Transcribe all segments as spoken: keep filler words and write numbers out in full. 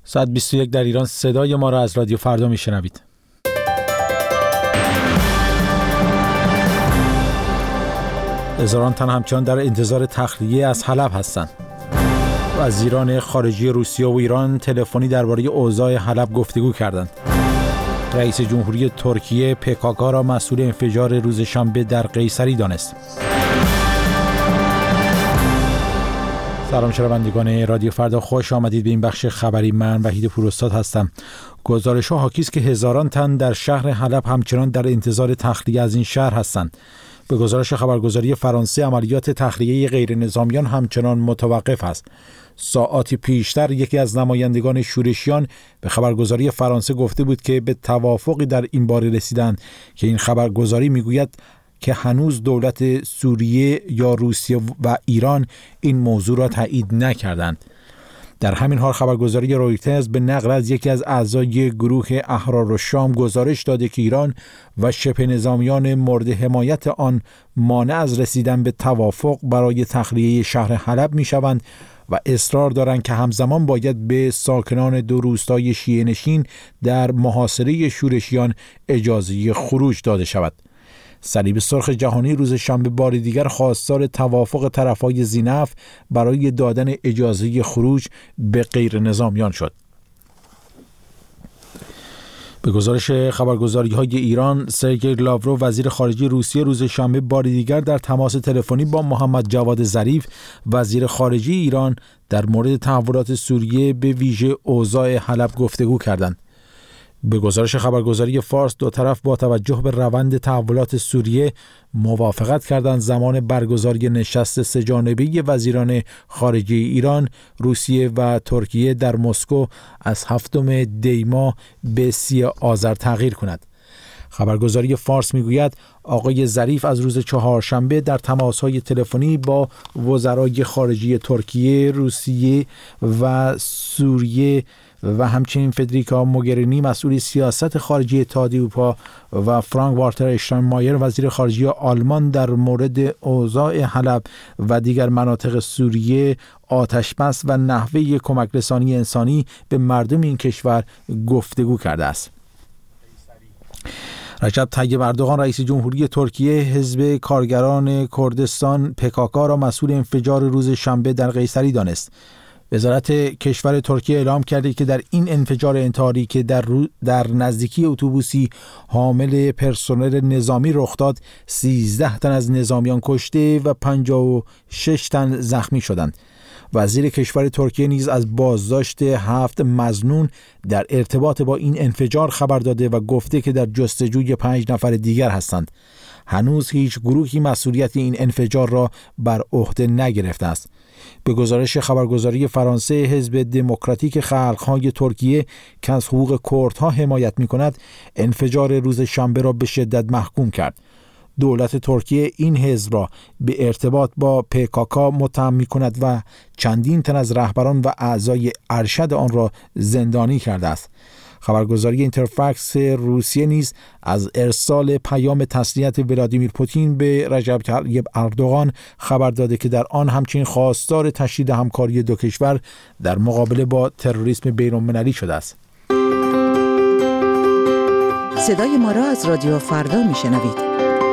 ساعت بیست و یک در ایران. صدای ما را از رادیو فردا میشنوید. هزاران تن همچنان در انتظار تخلیه از حلب هستند. وزیران خارجه روسیه و ایران تلفنی درباره اوضاع حلب گفتگو کردند. رئیس جمهوری ترکیه پیکاکا را مسئول انفجار روز شنبه در قیصری دانست. سلام شنوندگان رادیو فردا، خوش آمدید به این بخش خبری. من وحید پوراستاد هستم. گزارش ها حاکی است که هزاران تن در شهر حلب همچنان در انتظار تخلیه از این شهر هستند. به گزارش خبرگزاری فرانسه، عملیات تخلیه غیر نظامیان همچنان متوقف است. ساعاتی پیشتر یکی از نمایندگان شورشیان به خبرگزاری فرانسه گفته بود که به توافقی در این باره رسیدند که این خبرگزاری میگوید که هنوز دولت سوریه یا روسیه و ایران این موضوع را تایید نکردند. در همین حال خبرگزاری رویترز به نقل از یکی از اعضای گروه احرارالشام گزارش داده که ایران و شبه نظامیان مورد حمایت آن مانع از رسیدن به توافق برای تخلیه شهر حلب میشوند و اصرار دارند که همزمان باید به ساکنان دو روستای شیعه نشین در محاصره شورشیان اجازه خروج داده شود. صلیب سرخ جهانی روز شنبه بار دیگر خواستار توافق طرفای ذی‌نفع برای دادن اجازه خروج به غیر نظامیان شد. به گزارش خبرگزاری‌های ایران، سرگئی لاورو وزیر خارجه روسیه روز شنبه بار دیگر در تماس تلفنی با محمد جواد ظریف وزیر خارجه ایران در مورد تحولات سوریه به ویژه اوضاع حلب گفتگو کردند. به گزارش خبرگزاری فارس، دو طرف با توجه به روند تحولات سوریه موافقت کردند زمان برگزاری نشست سه‌جانبه وزیران خارجه ایران، روسیه و ترکیه در مسکو از هفتم دی ماه به سی آذر تغییر کند. خبرگزاری فارس میگوید آقای ظریف از روز چهارشنبه در تماس‌های تلفنی با وزرای خارجه ترکیه، روسیه و سوریه و همچنین فدریکا موگرینی مسئول سیاست خارجی اتحادیه اروپا و فرانک والتر اشتاینمایر وزیر خارجه آلمان در مورد اوضاع حلب و دیگر مناطق سوریه، آتش بس و نحوه کمک رسانی انسانی به مردم این کشور گفتگو کرده است. رجب طیب اردوغان رئیس جمهوری ترکیه حزب کارگران کردستان پیکاکا را مسئول انفجار روز شنبه در قیصری دانست. وزارت کشور ترکیه اعلام کرده که در این انفجار انتحاری که در, رو... در نزدیکی اتوبوسی حامل پرسنل نظامی رخ داد، سیزده تن از نظامیان کشته و پنجاه و شش تن زخمی شدند. وزیر کشور ترکیه نیز از بازداشت هفت مظنون در ارتباط با این انفجار خبر داده و گفته که در جستجوی پنج نفر دیگر هستند. هنوز هیچ گروهی مسئولیت این انفجار را بر عهده نگرفته است. به گزارش خبرگزاری فرانسه، حزب دموکراتیک خلق‌های ترکیه که از حقوق کردها حمایت می‌کند، انفجار روز شنبه را به شدت محکوم کرد. دولت ترکیه این حزب را به ارتباط با پیکاکا متهم می‌کند و چندین تن از رهبران و اعضای ارشد آن را زندانی کرده است. خبرگزاری اینترفکس روسیه نیز از ارسال پیام تسلیت ولادیمیر پوتین به رجب طیب اردوغان خبر داده که در آن همچنین خواستار تشدید همکاری دو کشور در مقابله با تروریسم بین‌المللی شده است. صدای ما را از رادیو فردا میشنوید.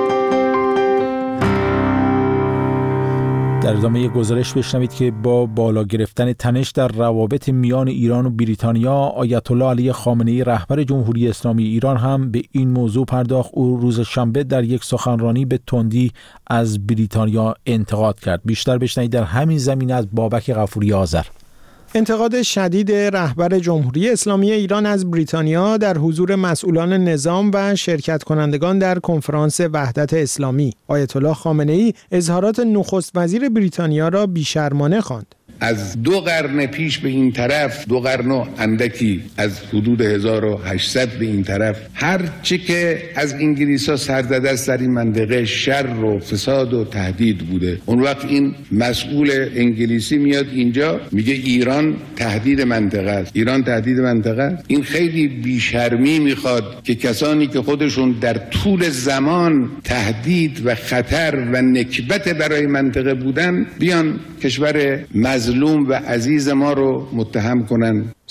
در ادامه یک گزارش بشنوید که با بالا گرفتن تنش در روابط میان ایران و بریتانیا، آیت الله علی خامنه‌ای رهبر جمهوری اسلامی ایران هم به این موضوع پرداخت. او روز شنبه در یک سخنرانی به تندی از بریتانیا انتقاد کرد. بیشتر بشنوید در همین زمینه از بابک غفوری آذر. انتقاد شدید رهبر جمهوری اسلامی ایران از بریتانیا در حضور مسئولان نظام و شرکت کنندگان در کنفرانس وحدت اسلامی. آیت الله خامنه‌ای اظهارات نخست وزیر بریتانیا را بی‌شرمانه خواند. از دو قرن پیش به این طرف، دو قرن و اندکی از حدود هزار و هشتصد به این طرف، هر چی که از انگلیس‌ها سر زده است در این منطقه شر و فساد و تهدید بوده. اون وقت این مسئول انگلیسی میاد اینجا میگه ایران تهدید منطقه است. ایران تهدید منطقه است. این خیلی بیشرمی میخواد که کسانی که خودشون در طول زمان تهدید و خطر و نکبت برای منطقه بودن بیان کشور مظلوم و عزیز ما رو متهم کنن.